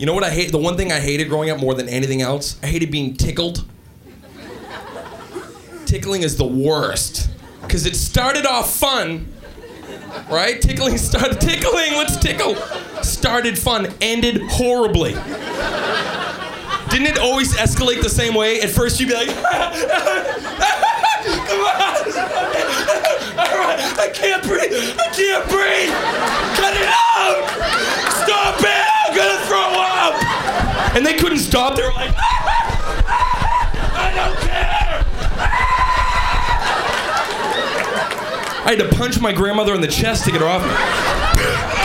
You know what I hate? The one thing I hated growing up more than anything else, I hated being tickled. Tickling is the worst. Because it started off fun, right? Tickling, let's tickle. Started fun, ended horribly. Didn't it always escalate the same way? At first you'd be like, come on. All right, I can't breathe. Cut it out. Stop it, I'm gonna throw up. And they couldn't stop, they were like, I don't care. I had to punch my grandmother in the chest to get her off me.